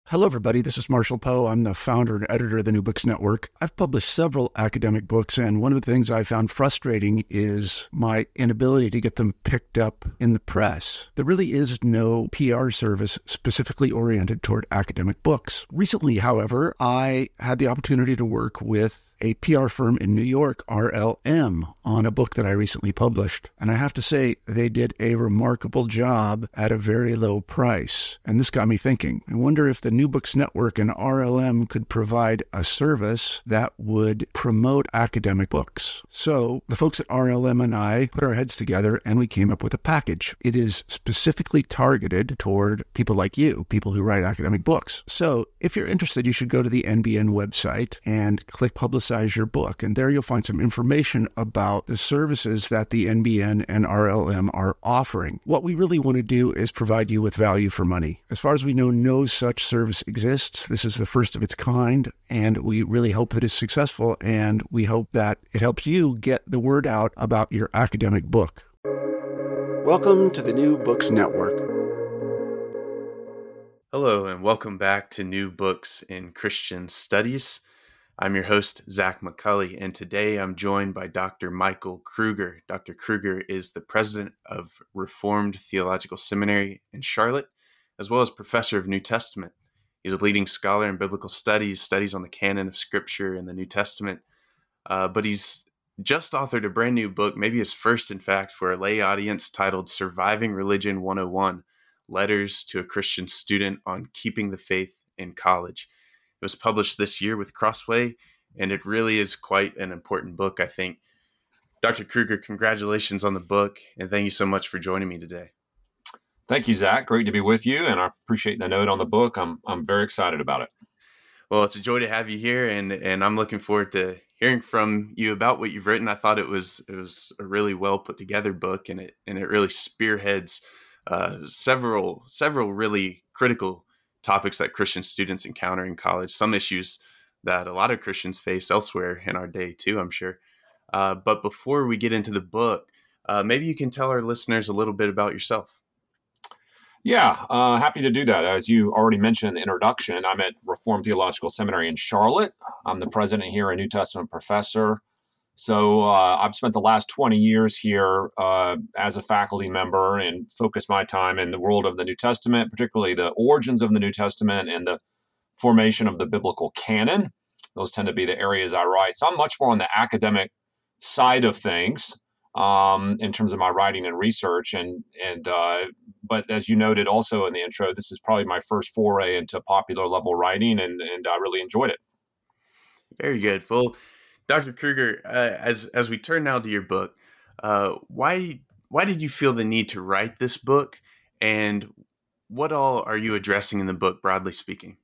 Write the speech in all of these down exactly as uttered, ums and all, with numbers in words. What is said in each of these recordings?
Hello, everybody. This is Marshall Poe. I'm the founder and editor of the New Books Network. I've published several academic books, and one of the things I found frustrating is my inability to get them picked up in the press. There really is no P R service specifically oriented toward academic books. Recently, however, I had the opportunity to work with a P R firm in New York, R L M, on a book that I recently published. And I have to say, they did a remarkable job at a very low price. And this got me thinking. I wonder if the New Books Network and R L M could provide a service that would promote academic books. So the folks at R L M and I put our heads together and we came up with a package. It is specifically targeted toward people like you, people who write academic books. So if you're interested, you should go to the N B N website and click Publicize your book. And there you'll find some information about the services that the N B N and R L M are offering. What we really want to do is provide you with value for money. As far as we know, no such service exists. This is the first of its kind, and we really hope that it's successful, and we hope that it helps you get the word out about your academic book. Welcome to the New Books Network. Hello, and welcome back to New Books in Christian Studies. I'm your host, Zach McCulley, and today I'm joined by Doctor Michael Kruger. Doctor Kruger is the president of Reformed Theological Seminary in Charlotte, as well as professor of New Testament. He's a leading scholar in biblical studies, studies on the canon of Scripture and the New Testament, uh, but he's just authored a brand new book, maybe his first, in fact, for a lay audience titled Surviving Religion one oh one, Letters to a Christian Student on Keeping the Faith in College. It was published this year with Crossway, and it really is quite an important book, I think. Doctor Kruger, congratulations on the book, and thank you so much for joining me today. Thank you, Zach. Great to be with you, and I appreciate the note on the book. I'm I'm very excited about it. Well, it's a joy to have you here, and and I'm looking forward to hearing from you about what you've written. I thought it was it was a really well put together book, and it and it really spearheads uh, several several really critical topics that Christian students encounter in college, some issues that a lot of Christians face elsewhere in our day too, I'm sure. Uh, but before we get into the book, uh, maybe you can tell our listeners a little bit about yourself. Yeah, uh, happy to do that. As you already mentioned in the introduction, I'm at Reformed Theological Seminary in Charlotte. I'm the president here, a New Testament professor. So uh, I've spent the last twenty years here uh, as a faculty member and focused my time in the world of the New Testament, particularly the origins of the New Testament and the formation of the biblical canon. Those tend to be the areas I write. So I'm much more on the academic side of things um, in terms of my writing and research. And and uh, but as you noted also in the intro, this is probably my first foray into popular level writing, and and I really enjoyed it. Very good. Well, Doctor Kruger, uh, as as we turn now to your book, uh, why why did you feel the need to write this book, and what all are you addressing in the book, broadly speaking?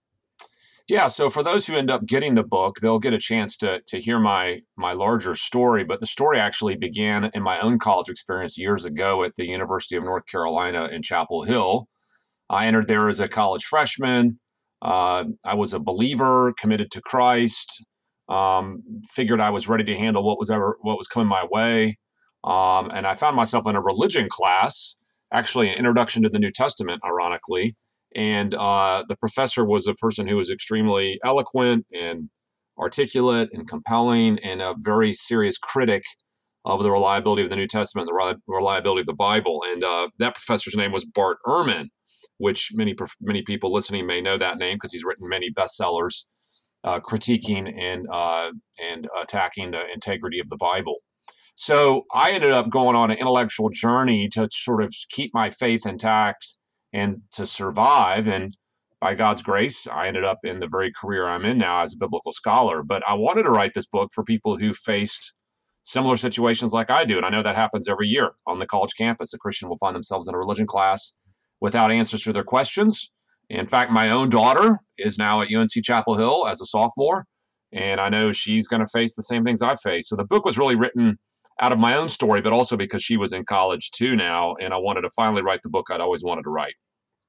Yeah, so for those who end up getting the book, they'll get a chance to to hear my my larger story. But the story actually began in my own college experience years ago at the University of North Carolina in Chapel Hill. I entered there as a college freshman. Uh, I was a believer, committed to Christ. Um, figured I was ready to handle what was ever what was coming my way, um, and I found myself in a religion class, actually an introduction to the New Testament, ironically. And uh, the professor was a person who was extremely eloquent and articulate and compelling, and a very serious critic of the reliability of the New Testament, the reliability of the Bible. And uh, that professor's name was Bart Ehrman, which many many people listening may know that name because he's written many bestsellers Uh, critiquing and uh, and attacking the integrity of the Bible. So I ended up going on an intellectual journey to sort of keep my faith intact and to survive. And by God's grace, I ended up in the very career I'm in now as a biblical scholar. But I wanted to write this book for people who faced similar situations like I do. And I know that happens every year on the college campus. A Christian will find themselves in a religion class without answers to their questions. In fact, my own daughter is now at U N C Chapel Hill as a sophomore, and I know she's going to face the same things I face. So the book was really written out of my own story, but also because she was in college too now, and I wanted to finally write the book I'd always wanted to write.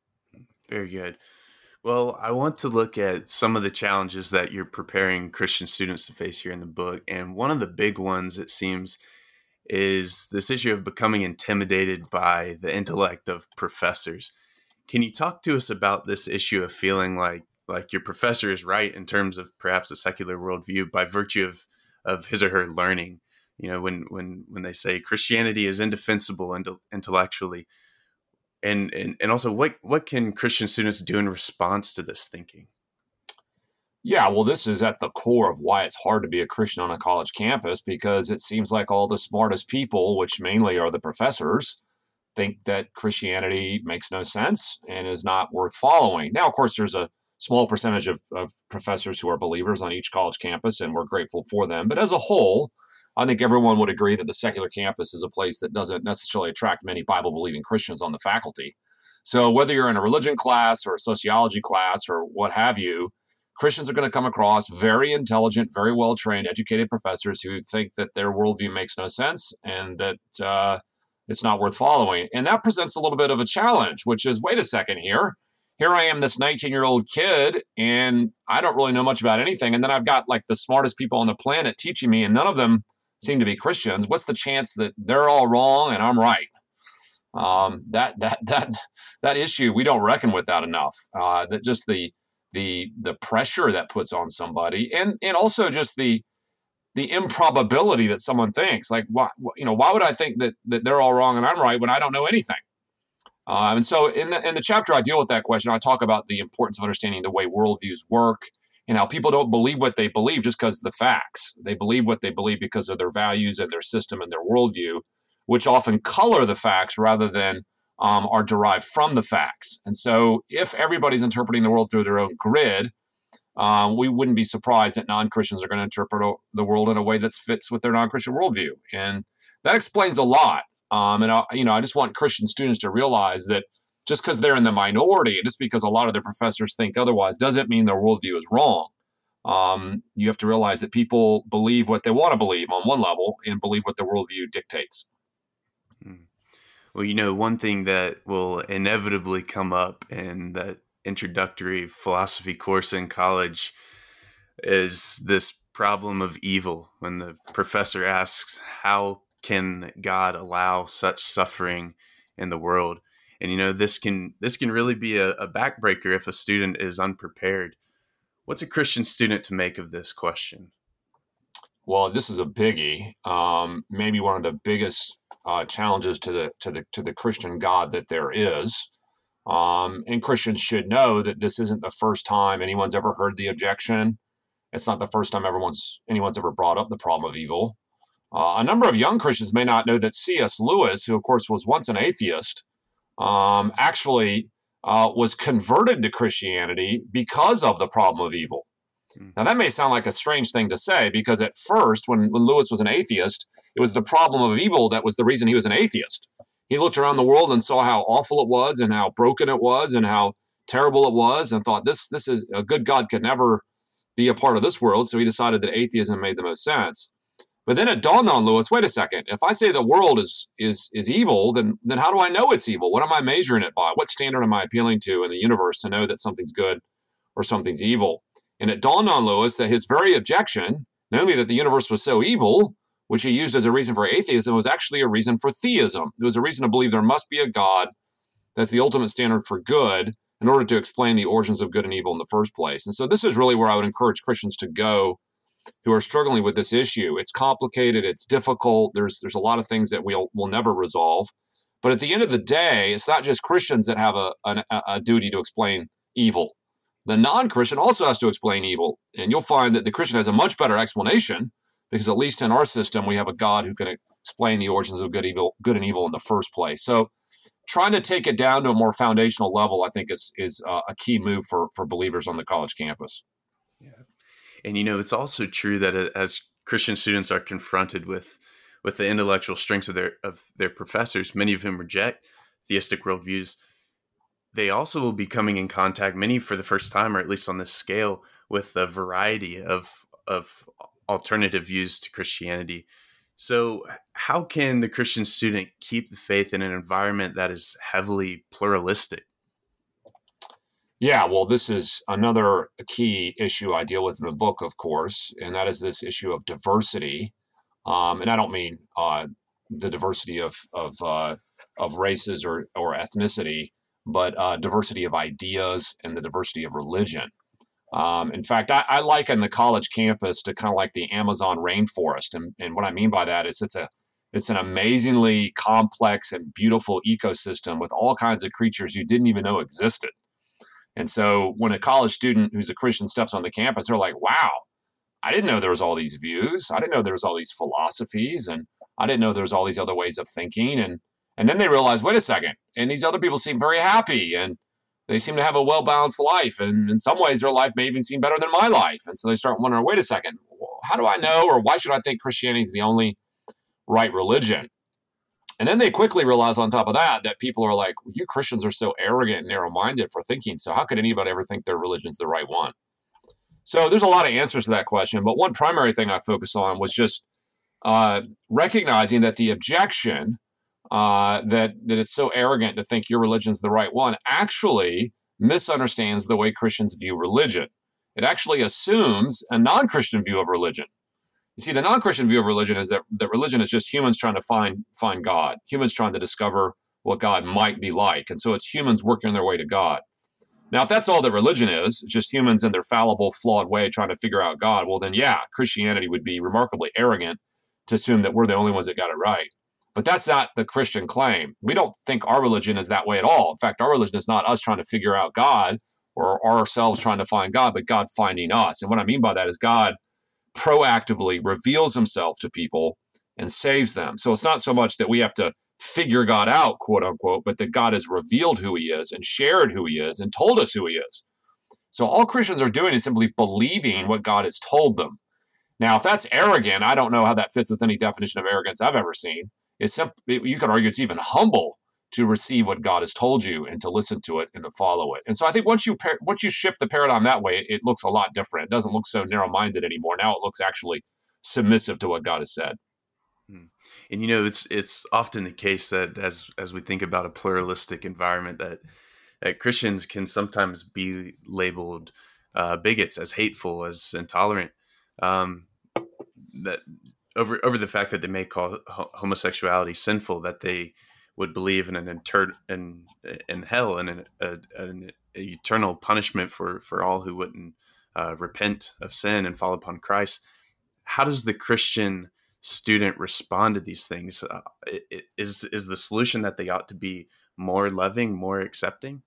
Very good. Well, I want to look at some of the challenges that you're preparing Christian students to face here in the book, and one of the big ones, it seems, is this issue of becoming intimidated by the intellect of professors. Can you talk to us about this issue of feeling like like your professor is right in terms of perhaps a secular worldview by virtue of of his or her learning? You know, when when when they say Christianity is indefensible and intellectually, and, and and also what what can Christian students do in response to this thinking? Yeah, well, this is at the core of why it's hard to be a Christian on a college campus, because it seems like all the smartest people, which mainly are the professors, think that Christianity makes no sense and is not worth following. Now, of course, there's a small percentage of, of professors who are believers on each college campus, and we're grateful for them. But as a whole, I think everyone would agree that the secular campus is a place that doesn't necessarily attract many Bible-believing Christians on the faculty. So whether you're in a religion class or a sociology class or what have you, Christians are going to come across very intelligent, very well-trained, educated professors who think that their worldview makes no sense and that uh, it's not worth following. And that presents a little bit of a challenge, which is, wait a second here. Here I am, this nineteen-year-old kid, and I don't really know much about anything. And then I've got like the smartest people on the planet teaching me, and none of them seem to be Christians. What's the chance that they're all wrong and I'm right? Um, that that that that issue, we don't reckon with that enough. Uh, that just the the the pressure that puts on somebody, and and also just the the improbability that someone thinks, like, why, you know, why would I think that that they're all wrong and I'm right when I don't know anything? Um, and so in the in the chapter I deal with that question. I talk about the importance of understanding the way worldviews work and how people don't believe what they believe just because of the facts. They believe what they believe because of their values and their system and their worldview, which often color the facts rather than Um, are derived from the facts. And so if everybody's interpreting the world through their own grid, um, we wouldn't be surprised that non-Christians are going to interpret the world in a way that fits with their non-Christian worldview. And that explains a lot. Um, and, I, you know, I just want Christian students to realize that just because they're in the minority and just because a lot of their professors think otherwise doesn't mean their worldview is wrong. Um, you have to realize that people believe what they want to believe on one level and believe what their worldview dictates. Hmm. Well, you know, one thing that will inevitably come up in that introductory philosophy course in college is this problem of evil. When the professor asks, how can God allow such suffering in the world? And, you know, this can this can really be a, a backbreaker if a student is unprepared. What's a Christian student to make of this question? Well, this is a biggie. Um, maybe one of the biggest uh, challenges to the to the to the Christian God that there is. Um, and Christians should know that this isn't the first time anyone's ever heard the objection. It's not the first time everyone's anyone's ever brought up the problem of evil. Uh, a number of young Christians may not know that C S Lewis, who of course was once an atheist, um, actually uh, was converted to Christianity because of the problem of evil. Now, that may sound like a strange thing to say, because at first, when, when Lewis was an atheist, it was the problem of evil that was the reason he was an atheist. He looked around the world and saw how awful it was and how broken it was and how terrible it was and thought, this, this is a good God could never be a part of this world. So he decided that atheism made the most sense. But then it dawned on Lewis, wait a second, if I say the world is is is evil, then then how do I know it's evil? What am I measuring it by? What standard am I appealing to in the universe to know that something's good or something's evil? And it dawned on Lewis that his very objection, namely that the universe was so evil, which he used as a reason for atheism, was actually a reason for theism. It was a reason to believe there must be a God that's the ultimate standard for good in order to explain the origins of good and evil in the first place. And so this is really where I would encourage Christians to go who are struggling with this issue. It's complicated. It's difficult. There's there's a lot of things that we'll, we'll never resolve. But at the end of the day, it's not just Christians that have a, a, a duty to explain evil. The non-Christian also has to explain evil. And you'll find that the Christian has a much better explanation, because at least in our system, we have a God who can explain the origins of good, evil, good and evil in the first place. So trying to take it down to a more foundational level, I think, is is uh, a key move for, for believers on the college campus. Yeah. And, you know, it's also true that as Christian students are confronted with with the intellectual strengths of their of their professors, many of whom reject theistic worldviews, they also will be coming in contact, many for the first time, or at least on this scale, with a variety of of alternative views to Christianity. So how can the Christian student keep the faith in an environment that is heavily pluralistic? Yeah, well, this is another key issue I deal with in the book, of course, and that is this issue of diversity. Um, and I don't mean uh, the diversity of of uh, of races or or ethnicity, but uh, diversity of ideas and the diversity of religion. Um, in fact, I, I liken the college campus to kind of like the Amazon rainforest. And, and what I mean by that is it's a it's an amazingly complex and beautiful ecosystem with all kinds of creatures you didn't even know existed. And so when a college student who's a Christian steps on the campus, they're like, wow, I didn't know there was all these views. I didn't know there was all these philosophies. And I didn't know there was all these other ways of thinking. And and then they realize, wait a second, and these other people seem very happy. And they seem to have a well-balanced life. And in some ways, their life may even seem better than my life. And so they start wondering, wait a second, how do I know, or why should I think Christianity is the only right religion? And then they quickly realize on top of that, that people are like, you Christians are so arrogant and narrow-minded for thinking. So how could anybody ever think their religion's the right one? So there's a lot of answers to that question. But one primary thing I focus on was just uh, recognizing that the objection Uh, that that it's so arrogant to think your religion's the right one actually misunderstands the way Christians view religion. It actually assumes a non-Christian view of religion. You see, the non-Christian view of religion is that, that religion is just humans trying to find find God, humans trying to discover what God might be like. And so it's humans working their way to God. Now, if that's all that religion is, it's just humans in their fallible, flawed way trying to figure out God, well, then, yeah, Christianity would be remarkably arrogant to assume that we're the only ones that got it right. But that's not the Christian claim. We don't think our religion is that way at all. In fact, our religion is not us trying to figure out God or ourselves trying to find God, but God finding us. And what I mean by that is God proactively reveals himself to people and saves them. So it's not so much that we have to figure God out, quote unquote, but that God has revealed who he is and shared who he is and told us who he is. So all Christians are doing is simply believing what God has told them. Now, if that's arrogant, I don't know how that fits with any definition of arrogance I've ever seen. It's simple, you could argue it's even humble to receive what God has told you and to listen to it and to follow it. And so I think once you par- once you shift the paradigm that way, it, it looks a lot different. It doesn't look so narrow-minded anymore. Now it looks actually submissive to what God has said. And you know, it's it's often the case that as as we think about a pluralistic environment, that that Christians can sometimes be labeled uh, bigots, as hateful, as intolerant. Um, that over over the fact that they may call homosexuality sinful, that they would believe in an inter in in hell and an, a, an eternal punishment for for all who wouldn't uh, repent of sin and fall upon Christ. How does the Christian student respond to these things? Uh, is is the solution that they ought to be more loving, more accepting?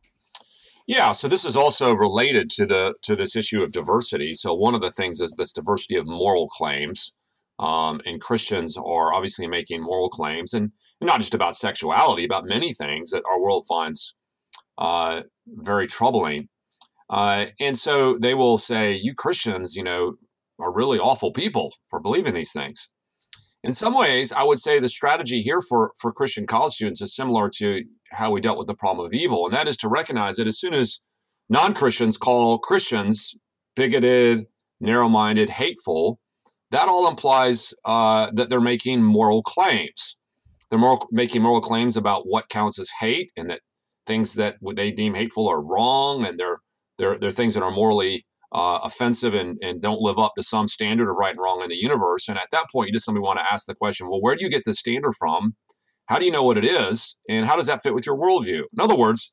Yeah, so this is also related to the to this issue of diversity. So one of the things is this diversity of moral claims. Um, and Christians are obviously making moral claims, and not just about sexuality, about many things that our world finds uh, very troubling. Uh, and so they will say, you Christians, you know, are really awful people for believing these things. In some ways, I would say the strategy here for, for Christian college students is similar to how we dealt with the problem of evil, and that is to recognize that as soon as non-Christians call Christians bigoted, narrow-minded, hateful, that all implies uh, that they're making moral claims. They're moral, making moral claims about what counts as hate, and that things that they deem hateful are wrong, and they're they're, they're things that are morally uh, offensive and, and don't live up to some standard of right and wrong in the universe. And at that point, you just simply want to ask the question, well, where do you get this standard from? How do you know what it is? And how does that fit with your worldview? In other words,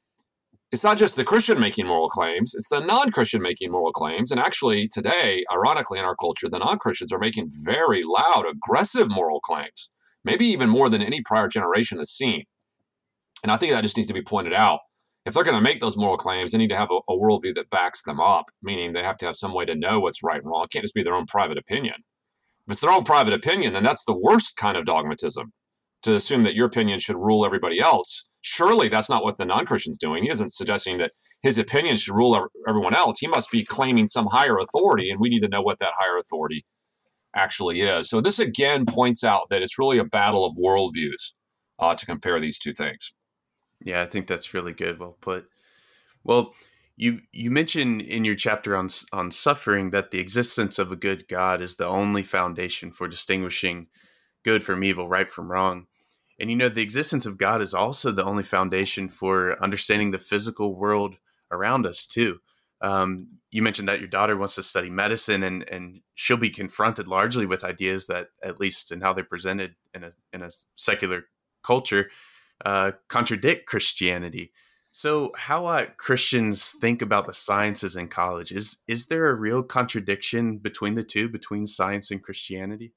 it's not just the Christian making moral claims, it's the non-Christian making moral claims. And actually today, ironically in our culture, the non-Christians are making very loud, aggressive moral claims, maybe even more than any prior generation has seen. And I think that just needs to be pointed out. If they're going to make those moral claims, they need to have a, a worldview that backs them up, meaning they have to have some way to know what's right and wrong. It can't just be their own private opinion. If it's their own private opinion, then that's the worst kind of dogmatism, to assume that your opinion should rule everybody else. Surely that's not what the non-Christian's doing. He isn't suggesting that his opinion should rule everyone else. He must be claiming some higher authority, and we need to know what that higher authority actually is. So this again points out that it's really a battle of worldviews uh, to compare these two things. Yeah, I think that's really good. Well put. Well, you you mentioned in your chapter on on suffering that the existence of a good God is the only foundation for distinguishing good from evil, right from wrong. And, you know, the existence of God is also the only foundation for understanding the physical world around us, too. Um, you mentioned that your daughter wants to study medicine, and, and she'll be confronted largely with ideas that, at least in how they're presented in a in a secular culture, uh, contradict Christianity. So how ought Christians think about the sciences in college? Is, is there a real contradiction between the two, between science and Christianity?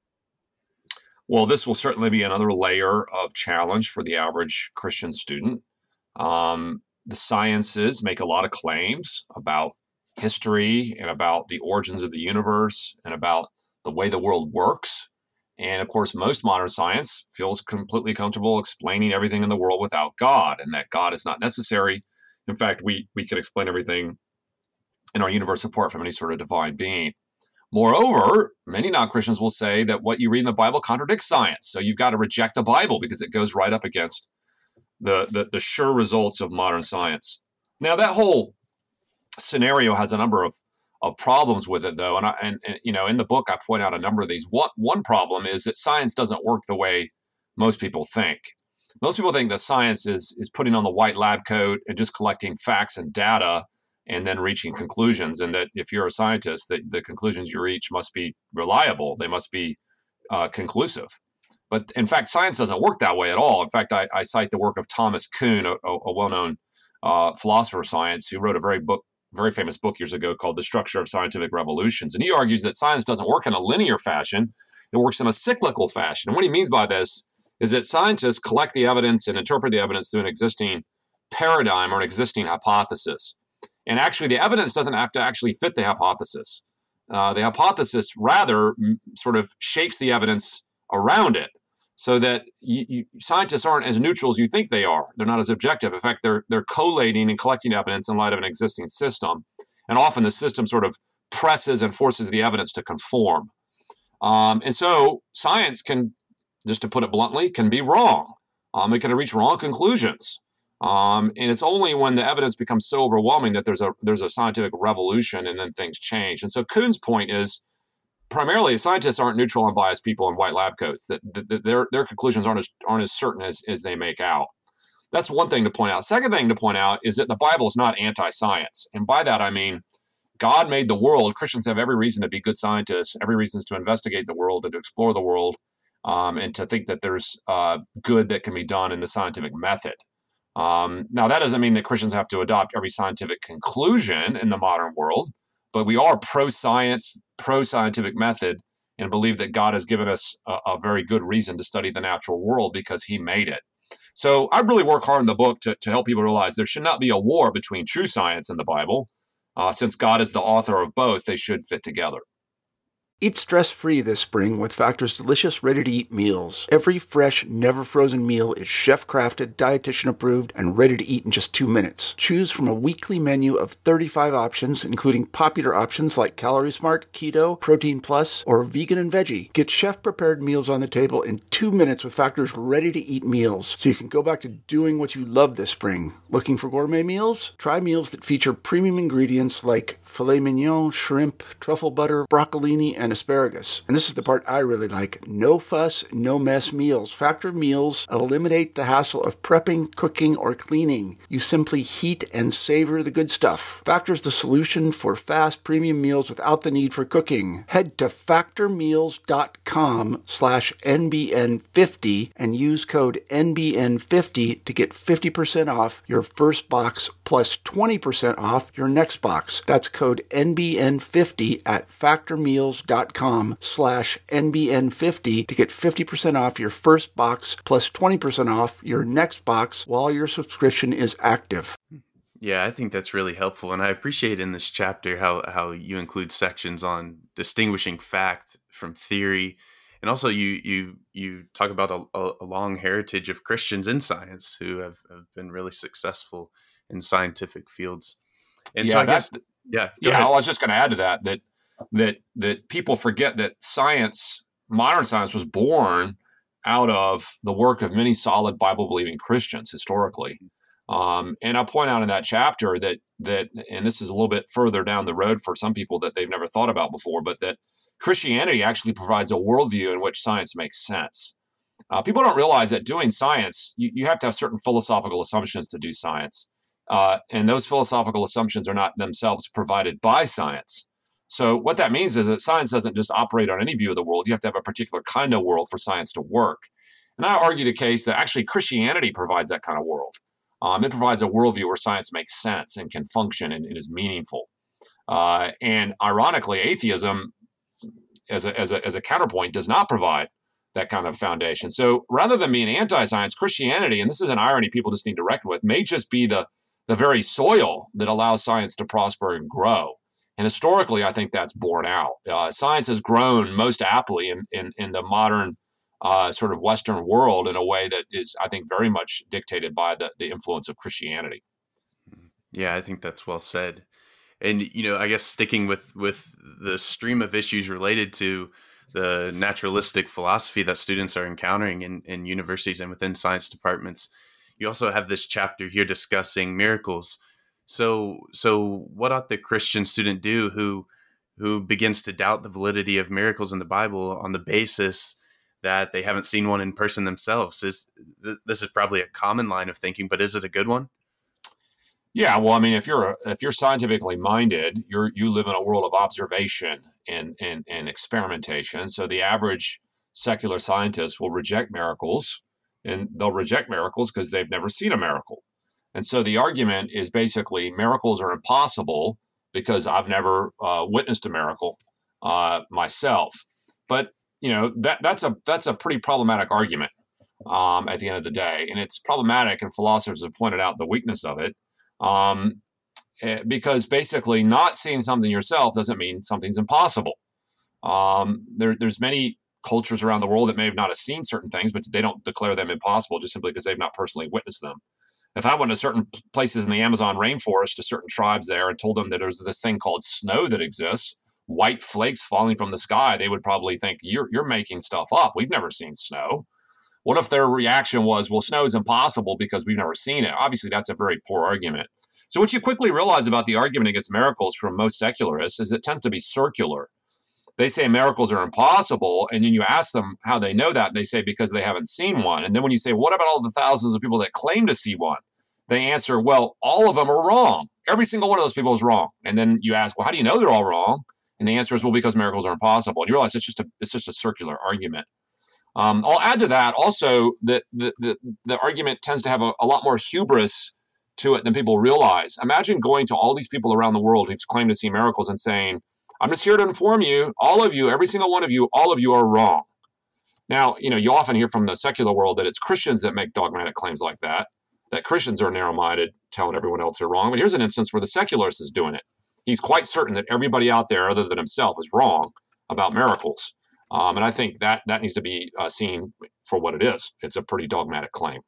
Well, this will certainly be another layer of challenge for the average Christian student. Um, the sciences make a lot of claims about history and about the origins of the universe and about the way the world works. And of course, most modern science feels completely comfortable explaining everything in the world without God, and that God is not necessary. In fact, we, we can explain everything in our universe apart from any sort of divine being. Moreover, many non-Christians will say that what you read in the Bible contradicts science. So you've got to reject the Bible because it goes right up against the, the, the sure results of modern science. Now, that whole scenario has a number of, of problems with it, though. And, I, and, and, you know, in the book, I point out a number of these. One, one problem is that science doesn't work the way most people think. Most people think that science is, is putting on the white lab coat and just collecting facts and data and then reaching conclusions. And that if you're a scientist, the, the conclusions you reach must be reliable. They must be uh, conclusive. But in fact, science doesn't work that way at all. In fact, I, I cite the work of Thomas Kuhn, a, a well-known uh, philosopher of science, who wrote a very book, very famous book years ago called The Structure of Scientific Revolutions. And he argues that science doesn't work in a linear fashion. It works in a cyclical fashion. And what he means by this is that scientists collect the evidence and interpret the evidence through an existing paradigm or an existing hypothesis. And actually, the evidence doesn't have to actually fit the hypothesis. Uh, the hypothesis rather m- sort of shapes the evidence around it, so that you, you, scientists aren't as neutral as you think they are. They're not as objective. In fact, they're they're collating and collecting evidence in light of an existing system. And often the system sort of presses and forces the evidence to conform. Um, and so science can, just to put it bluntly, can be wrong. Um, it can reach wrong conclusions. Um, and it's only when the evidence becomes so overwhelming that there's a there's a scientific revolution and then things change. And so Kuhn's point is, primarily, scientists aren't neutral and biased people in white lab coats. That, that, that their their conclusions aren't as aren't as certain as, as they make out. That's one thing to point out. Second thing to point out is that the Bible is not anti-science, and by that I mean God made the world. Christians have every reason to be good scientists, every reason to investigate the world and to explore the world, um, and to think that there's uh, good that can be done in the scientific method. Um, now, that doesn't mean that Christians have to adopt every scientific conclusion in the modern world, but we are pro-science, pro-scientific method, and believe that God has given us a, a very good reason to study the natural world because he made it. So I really work hard in the book to, to help people realize there should not be a war between true science and the Bible. Uh, since God is the author of both, they should fit together. Eat stress-free this spring with Factor's delicious, ready-to-eat meals. Every fresh, never-frozen meal is chef-crafted, dietitian-approved, and ready to eat in just two minutes. Choose from a weekly menu of thirty-five options, including popular options like Calorie Smart, Keto, Protein Plus, or Vegan and Veggie. Get chef-prepared meals on the table in two minutes with Factor's ready-to-eat meals, so you can go back to doing what you love this spring. Looking for gourmet meals? Try meals that feature premium ingredients like filet mignon, shrimp, truffle butter, broccolini, and asparagus. And this is the part I really like. No fuss, no mess meals. Factor meals eliminate the hassle of prepping, cooking, or cleaning. You simply heat and savor the good stuff. Factor's the solution for fast premium meals without the need for cooking. Head to factormeals.com slash NBN50 and use code N B N fifty to get fifty percent off your first box plus twenty percent off your next box. That's code N B N fifty at factormeals.com slash N B N fifty to get fifty percent off your first box plus twenty percent off your next box while your subscription is active. Yeah, I think that's really helpful. And I appreciate in this chapter how, how you include sections on distinguishing fact from theory. And also you you you talk about a, a long heritage of Christians in science who have, have been really successful in scientific fields. And yeah, so I guess, yeah. Yeah, ahead. I was just going to add to that, that that that people forget that science, modern science, was born out of the work of many solid Bible-believing Christians historically. Um, and I point out in that chapter that that, and this is a little bit further down the road for some people that they've never thought about before, but that Christianity actually provides a worldview in which science makes sense. Uh, people don't realize that doing science, you, you have to have certain philosophical assumptions to do science. Uh, and those philosophical assumptions are not themselves provided by science. So what that means is that science doesn't just operate on any view of the world. You have to have a particular kind of world for science to work. And I argue the case that actually Christianity provides that kind of world. Um, it provides a worldview where science makes sense and can function and, and is meaningful. Uh, and ironically, atheism, as a, as, a, as a counterpoint, does not provide that kind of foundation. So rather than being anti-science, Christianity, and this is an irony people just need to reckon with, may just be the, the very soil that allows science to prosper and grow. And historically, I think that's borne out. Uh, science has grown most aptly in, in, in the modern uh, sort of Western world in a way that is, I think, very much dictated by the, the influence of Christianity. Yeah, I think that's well said. And, you know, I guess sticking with, with the stream of issues related to the naturalistic philosophy that students are encountering in, in universities and within science departments, you also have this chapter here discussing miracles. So, so what ought the Christian student do who, who begins to doubt the validity of miracles in the Bible on the basis that they haven't seen one in person themselves? Is, this is probably a common line of thinking, but is it a good one? Yeah, well, I mean, if you're if you're scientifically minded, you're you live in a world of observation and and and experimentation. So the average secular scientist will reject miracles, and they'll reject miracles because they've never seen a miracle. And so the argument is basically miracles are impossible because I've never uh, witnessed a miracle uh, myself. But you know that that's a that's a pretty problematic argument um, at the end of the day, and it's problematic. And philosophers have pointed out the weakness of it. Um, because basically not seeing something yourself doesn't mean something's impossible. Um, there, there's many cultures around the world that may have not have seen certain things, but they don't declare them impossible just simply because they've not personally witnessed them. If I went to certain places in the Amazon rainforest to certain tribes there and told them that there's this thing called snow that exists, white flakes falling from the sky, they would probably think you're, you're making stuff up. We've never seen snow. What if their reaction was, well, snow is impossible because we've never seen it? Obviously, that's a very poor argument. So what you quickly realize about the argument against miracles from most secularists is it tends to be circular. They say miracles are impossible, and then you ask them how they know that, they say because they haven't seen one. And then when you say, what about all the thousands of people that claim to see one? They answer, well, all of them are wrong. Every single one of those people is wrong. And then you ask, well, how do you know they're all wrong? And the answer is, well, because miracles are impossible. And you realize it's just a, it's just a circular argument. Um, I'll add to that also that the, the, the argument tends to have a, a lot more hubris to it than people realize. Imagine going to all these people around the world who've claimed to see miracles and saying, I'm just here to inform you, all of you, every single one of you, all of you are wrong. Now, you know, you often hear from the secular world that it's Christians that make dogmatic claims like that, that Christians are narrow-minded, telling everyone else they're wrong. But here's an instance where the secularist is doing it. He's quite certain that everybody out there other than himself is wrong about miracles. Um, and I think that that needs to be uh, seen for what it is. It's a pretty dogmatic claim.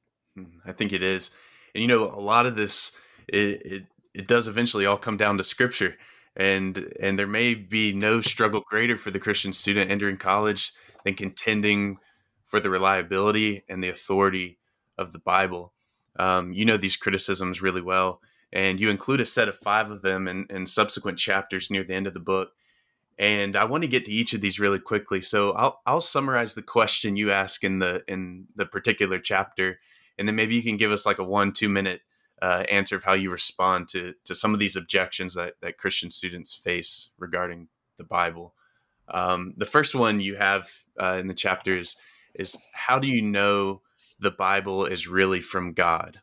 I think it is. And, you know, a lot of this, it, it, it does eventually all come down to Scripture. And and there may be no struggle greater for the Christian student entering college than contending for the reliability and the authority of the Bible. Um, you know these criticisms really well, and you include a set of five of them in, in subsequent chapters near the end of the book. And I want to get to each of these really quickly. So I'll I'll summarize the question you ask in the in the particular chapter, and then maybe you can give us like a one, two minute uh, answer of how you respond to to some of these objections that, that Christian students face regarding the Bible. Um, the first one you have uh, in the chapters is, how do you know the Bible is really from God?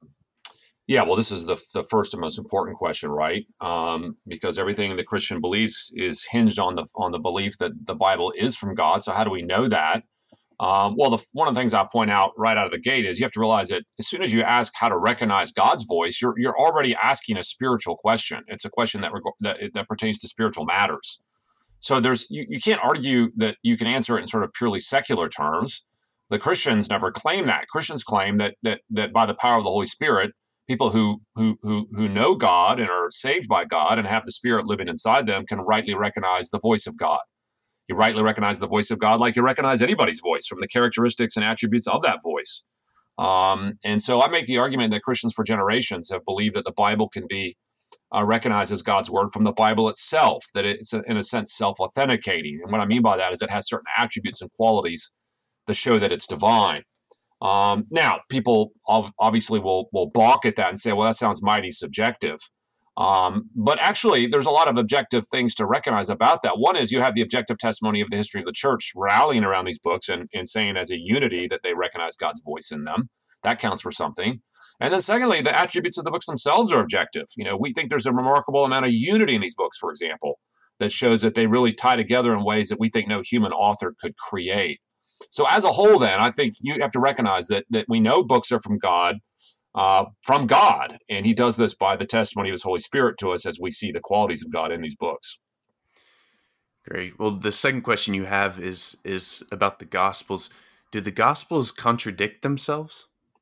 Yeah, well, this is the the first and most important question, right? Um, because everything the Christian believes is hinged on the on the belief that the Bible is from God. So how do we know that? Um, well, the, one of the things I point out right out of the gate is you have to realize that as soon as you ask how to recognize God's voice, you're you're already asking a spiritual question. It's a question that reg- that, that pertains to spiritual matters. So there's you, you can't argue that you can answer it in sort of purely secular terms. The Christians never claim that. Christians claim that that that by the power of the Holy Spirit, people who who who who know God and are saved by God and have the Spirit living inside them can rightly recognize the voice of God. You rightly recognize the voice of God like you recognize anybody's voice from the characteristics and attributes of that voice. Um, and so I make the argument that Christians for generations have believed that the Bible can be uh, recognized as God's word from the Bible itself, that it's, in a sense, self-authenticating. And what I mean by that is it has certain attributes and qualities that show that it's divine. Um, now, people obviously will will balk at that and say, well, that sounds mighty subjective. Um, but actually, there's a lot of objective things to recognize about that. One is you have the objective testimony of the history of the church rallying around these books and, and saying as a unity that they recognize God's voice in them. That counts for something. And then secondly, the attributes of the books themselves are objective. You know, we think there's a remarkable amount of unity in these books, for example, that shows that they really tie together in ways that we think no human author could create. So as a whole, then, I think you have to recognize that that we know books are from God, uh, from God, and he does this by the testimony of his Holy Spirit to us as we see the qualities of God in these books. Great. Well, the second question you have is is about the Gospels. Do the Gospels contradict themselves?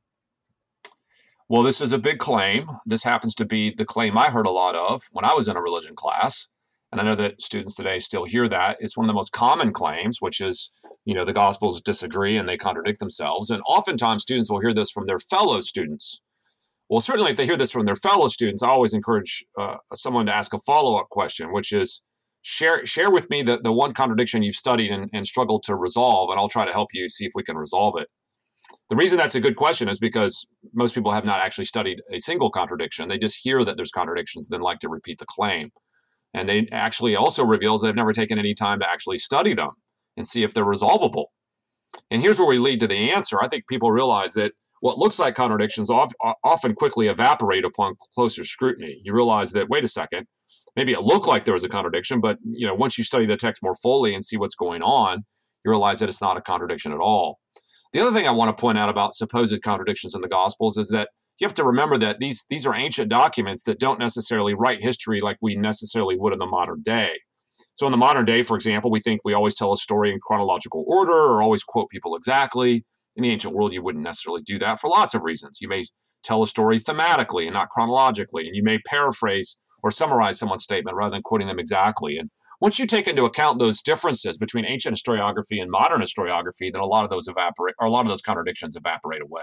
Well, this is a big claim. This happens to be the claim I heard a lot of when I was in a religion class. And I know that students today still hear that. It's one of the most common claims, which is, you know, the Gospels disagree and they contradict themselves. And oftentimes students will hear this from their fellow students. Well, certainly if they hear this from their fellow students, I always encourage uh, someone to ask a follow-up question, which is, share share with me the, the one contradiction you've studied and, and struggled to resolve, and I'll try to help you see if we can resolve it. The reason that's a good question is because most people have not actually studied a single contradiction. They just hear that there's contradictions, then like to repeat the claim. And they actually also reveals they've never taken any time to actually study them and see if they're resolvable. And here's where we lead to the answer. I think people realize that what looks like contradictions often quickly evaporate upon closer scrutiny. You realize that, wait a second, maybe it looked like there was a contradiction, but you know, once you study the text more fully and see what's going on, you realize that it's not a contradiction at all. The other thing I want to point out about supposed contradictions in the Gospels is that you have to remember that these, these are ancient documents that don't necessarily write history like we necessarily would in the modern day. So in the modern day, for example, we think we always tell a story in chronological order or always quote people exactly. In the ancient world, you wouldn't necessarily do that for lots of reasons. You may tell a story thematically and not chronologically, and you may paraphrase or summarize someone's statement rather than quoting them exactly. And once you take into account those differences between ancient historiography and modern historiography, then a lot of those evaporate, or a lot of those contradictions evaporate away.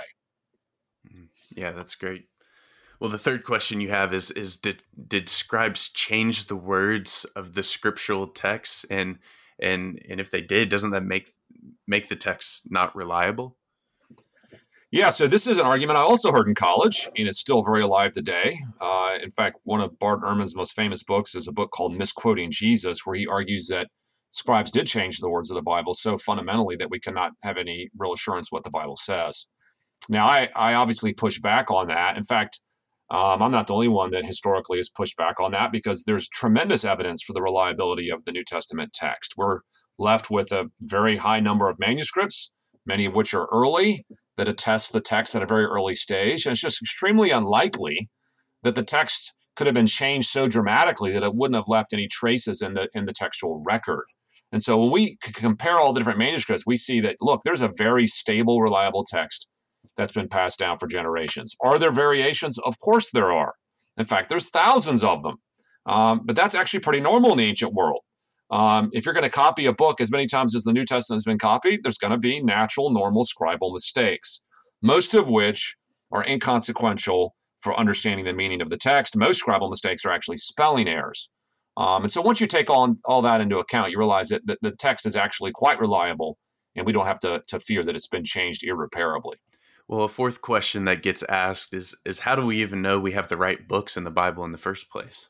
Yeah, that's great. Well, the third question you have is, is did did scribes change the words of the scriptural texts? And and and if they did, doesn't that make make the text not reliable? Yeah, so this is an argument I also heard in college, and it's still very alive today. Uh, in fact, one of Bart Ehrman's most famous books is a book called Misquoting Jesus, where he argues that scribes did change the words of the Bible so fundamentally that we cannot have any real assurance what the Bible says. Now, I, I obviously push back on that. In fact, um, I'm not the only one that historically has pushed back on that because there's tremendous evidence for the reliability of the New Testament text. We're left with a very high number of manuscripts, many of which are early, that attest the text at a very early stage. And it's just extremely unlikely that the text could have been changed so dramatically that it wouldn't have left any traces in the in the textual record. And so when we c- compare all the different manuscripts, we see that, look, there's a very stable, reliable text that's been passed down for generations. Are there variations? Of course there are. In fact, there's thousands of them. Um, but that's actually pretty normal in the ancient world. Um, if you're going to copy a book as many times as the New Testament has been copied, there's going to be natural, normal scribal mistakes, most of which are inconsequential for understanding the meaning of the text. Most scribal mistakes are actually spelling errors. Um, and so once you take all, all that into account, you realize that the, the text is actually quite reliable, and we don't have to, to fear that it's been changed irreparably. Well, a fourth question that gets asked is, is how do we even know we have the right books in the Bible in the first place?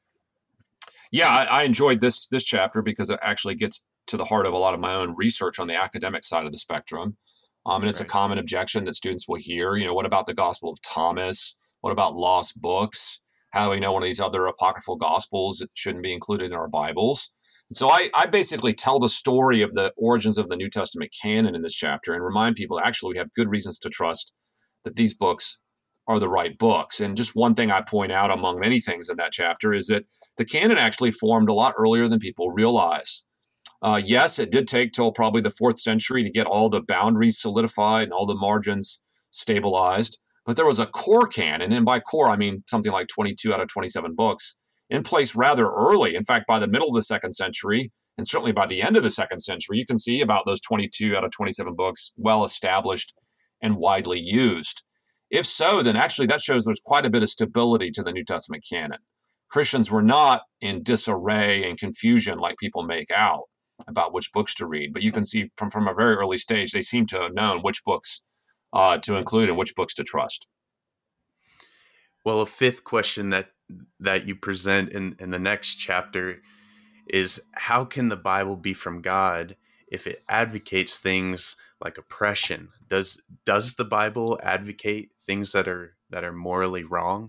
Yeah, I, I enjoyed this this chapter because it actually gets to the heart of a lot of my own research on the academic side of the spectrum. Um, and it's right. a common objection that students will hear. You know, what about the Gospel of Thomas? What about lost books? How do we know one of these other apocryphal Gospels that shouldn't be included in our Bibles? And so I, I basically tell the story of the origins of the New Testament canon in this chapter and remind people actually we have good reasons to trust that these books are the right books. And just one thing I point out among many things in that chapter is that the canon actually formed a lot earlier than people realize. Uh, yes, it did take till probably the fourth century to get all the boundaries solidified and all the margins stabilized. But there was a core canon, and by core, I mean something like twenty-two out of twenty-seven books, in place rather early. In fact, by the middle of the second century, and certainly by the end of the second century, you can see about those twenty-two out of twenty-seven books well established and widely used. If so, then actually that shows there's quite a bit of stability to the New Testament canon. Christians were not in disarray and confusion like people make out about which books to read, but you can see from, from a very early stage, they seem to have known which books uh, to include and which books to trust. Well, a fifth question that that you present in, in the next chapter is, how can the Bible be from God if it advocates things like oppression? Does does the Bible advocate things that are that are morally wrong?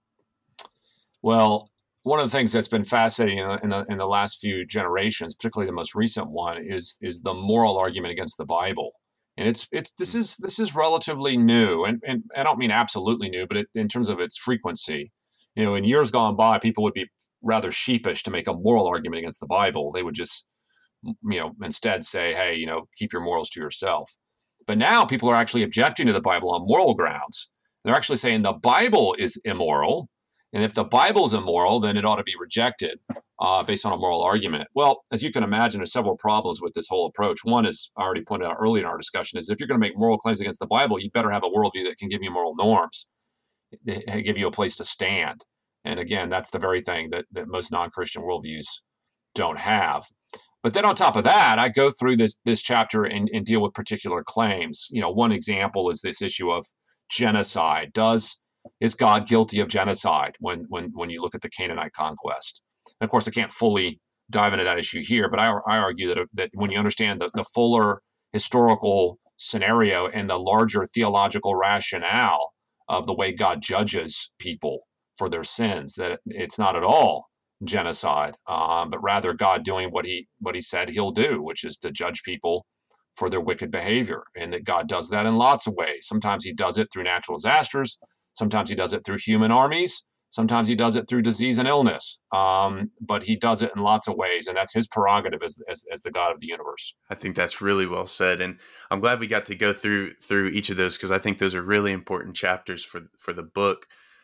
Well, one of the things that's been fascinating in the, in the in the last few generations, particularly the most recent one, is is the moral argument against the Bible. And it's it's this is this is relatively new, and, and I don't mean absolutely new, but it, in terms of its frequency. You know, in years gone by, people would be rather sheepish to make a moral argument against the Bible. They would just, you know, instead say, hey, you know, keep your morals to yourself. But now people are actually objecting to the Bible on moral grounds. They're actually saying the Bible is immoral. And if the Bible's immoral, then it ought to be rejected uh, based on a moral argument. Well, as you can imagine, there's several problems with this whole approach. One is, I already pointed out early in our discussion, is if you're going to make moral claims against the Bible, you better have a worldview that can give you moral norms, give you a place to stand. And again, that's the very thing that, that most non-Christian worldviews don't have. But then on top of that, I go through this, this chapter and, and deal with particular claims. You know, one example is this issue of genocide. Does is God guilty of genocide when when when you look at the Canaanite conquest? And of course, I can't fully dive into that issue here, but I, I argue that that when you understand the, the fuller historical scenario and the larger theological rationale of the way God judges people for their sins, that it's not at all genocide, um, but rather God doing what he what he said he'll do, which is to judge people for their wicked behavior, and that God does that in lots of ways. Sometimes he does it through natural disasters. Sometimes he does it through human armies. Sometimes he does it through disease and illness. Um, but he does it in lots of ways, and that's his prerogative as, as as the God of the universe. I think that's really well said, and I'm glad we got to go through through each of those, because I think those are really important chapters for for the book.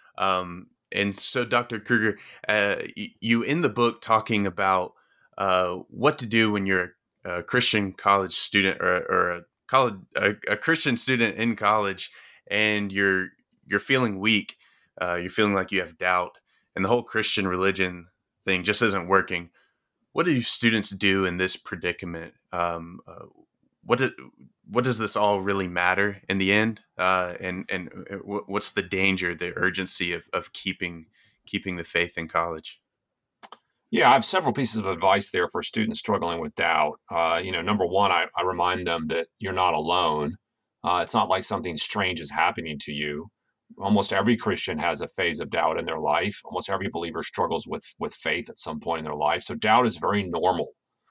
Um, and so, Doctor Kruger, uh, you in the book talking about uh, what to do when you're a Christian college student or, or a college a, a Christian student in college, and you're you're feeling weak, uh, you're feeling like you have doubt, and the whole Christian religion thing just isn't working. What do students do in this predicament? Um, uh, what do, what does this all really matter in the end? Uh, and and what's the danger, the urgency of of keeping keeping the faith in college? Yeah, I have several pieces of advice there for students struggling with doubt. Uh, you know, number one, I, I remind them that you're not alone. Uh, it's not like something strange is happening to you. Almost every Christian has a phase of doubt in their life. Almost every believer struggles with with faith at some point in their life. So doubt is very normal,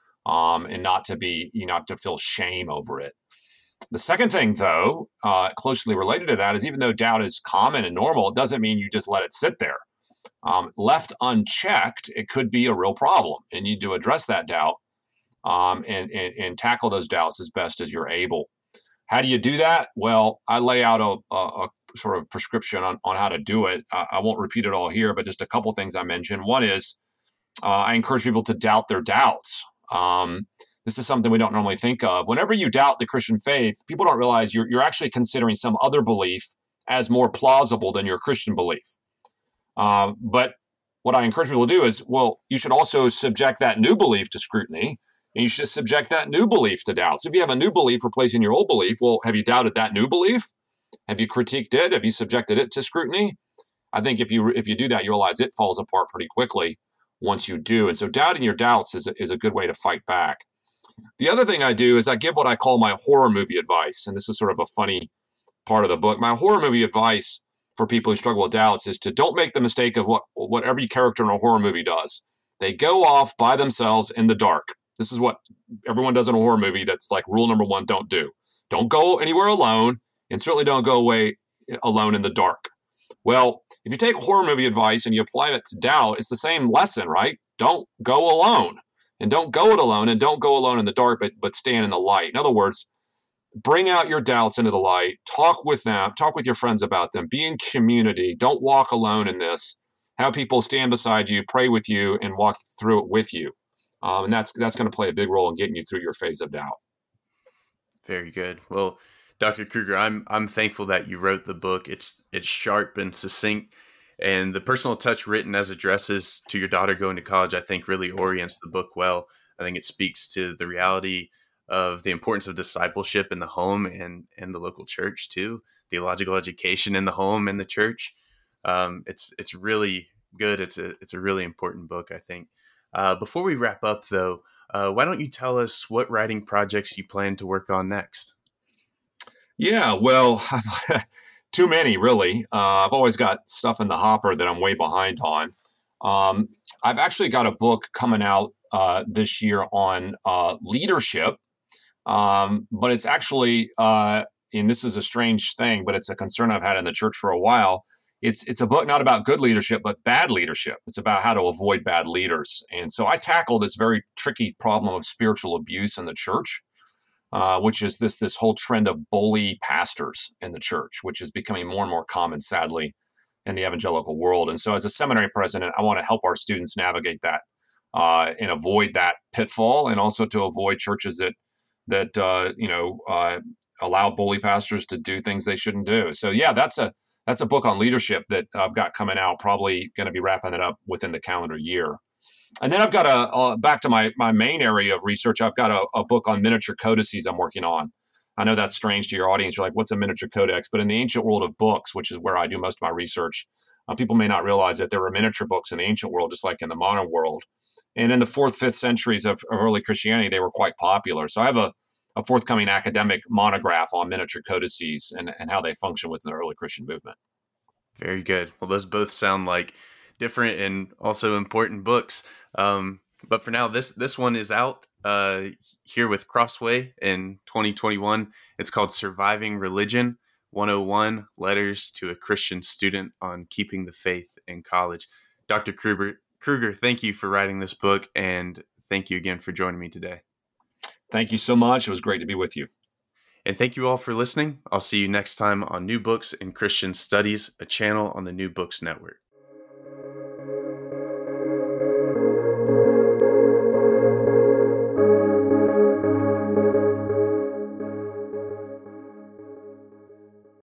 um, and not to be, you know, not to feel shame over it. The second thing, though, uh, closely related to that, is even though doubt is common and normal, it doesn't mean you just let it sit there. Um, left unchecked, it could be a real problem, and you need to address that doubt um, and, and and tackle those doubts as best as you're able. How do you do that? Well, I lay out a, a, a sort of prescription on, on how to do it. I, I won't repeat it all here, but just a couple things I mentioned. One is uh, I encourage people to doubt their doubts. Um, this is something we don't normally think of. Whenever you doubt the Christian faith, people don't realize you're, you're actually considering some other belief as more plausible than your Christian belief. Uh, but what I encourage people to do is, well, you should also subject that new belief to scrutiny, and you should subject that new belief to doubt. So if you have a new belief replacing your old belief, well, have you doubted that new belief? Have you critiqued it? Have you subjected it to scrutiny? I think if you if you do that, you realize it falls apart pretty quickly once you do. And so doubting your doubts is a, is a good way to fight back. The other thing I do is I give what I call my horror movie advice. And this is sort of a funny part of the book. My horror movie advice for people who struggle with doubts is to don't make the mistake of what, what every character in a horror movie does. They go off by themselves in the dark. This is what everyone does in a horror movie. That's like rule number one, don't do. Don't go anywhere alone, and certainly don't go away alone in the dark. Well, if you take horror movie advice and you apply it to doubt, it's the same lesson, right? Don't go alone, and don't go it alone, and don't go alone in the dark, but, but stand in the light. In other words, bring out your doubts into the light, talk with them, talk with your friends about them, be in community. Don't walk alone in this. Have people stand beside you, pray with you, and walk through it with you. Um, and that's that's going to play a big role in getting you through your phase of doubt. Very good. Well, Doctor Kruger, I'm I'm thankful that you wrote the book. It's it's sharp and succinct, and the personal touch written as addresses to your daughter going to college, I think, really orients the book well. I think it speaks to the reality of the importance of discipleship in the home and, and the local church too, theological education in the home and the church. Um, it's it's really good. It's a it's a really important book, I think. Uh, before we wrap up, though, uh, why don't you tell us what writing projects you plan to work on next? Yeah, well, too many, really. Uh, I've always got stuff in the hopper that I'm way behind on. Um, I've actually got a book coming out uh, this year on uh, leadership, um, but it's actually, uh, and this is a strange thing, but it's a concern I've had in the church for a while. It's it's a book not about good leadership, but bad leadership. It's about how to avoid bad leaders. And so I tackle this very tricky problem of spiritual abuse in the church, uh, which is this this whole trend of bully pastors in the church, which is becoming more and more common, sadly, in the evangelical world. And so as a seminary president, I want to help our students navigate that uh, and avoid that pitfall, and also to avoid churches that that uh, you know uh, allow bully pastors to do things they shouldn't do. So yeah, that's a That's a book on leadership that I've got coming out, probably going to be wrapping it up within the calendar year. And then I've got a, a back to my my main area of research, I've got a, a book on miniature codices I'm working on. I know that's strange to your audience. You're like, what's a miniature codex? But in the ancient world of books, which is where I do most of my research, uh, people may not realize that there were miniature books in the ancient world, just like in the modern world. And in the fourth, fifth centuries of, of early Christianity, they were quite popular. So I have a, a forthcoming academic monograph on miniature codices and, and how they function within the early Christian movement. Very good. Well, those both sound like different and also important books. Um, but for now, this this one is out uh, here with Crossway in twenty twenty-one. It's called Surviving Religion, one oh one Letters to a Christian Student on Keeping the Faith in College. Doctor Kruger, Kruger, thank you for writing this book, and thank you again for joining me today. Thank you so much. It was great to be with you. And thank you all for listening. I'll see you next time on New Books in Christian Studies, a channel on the New Books Network.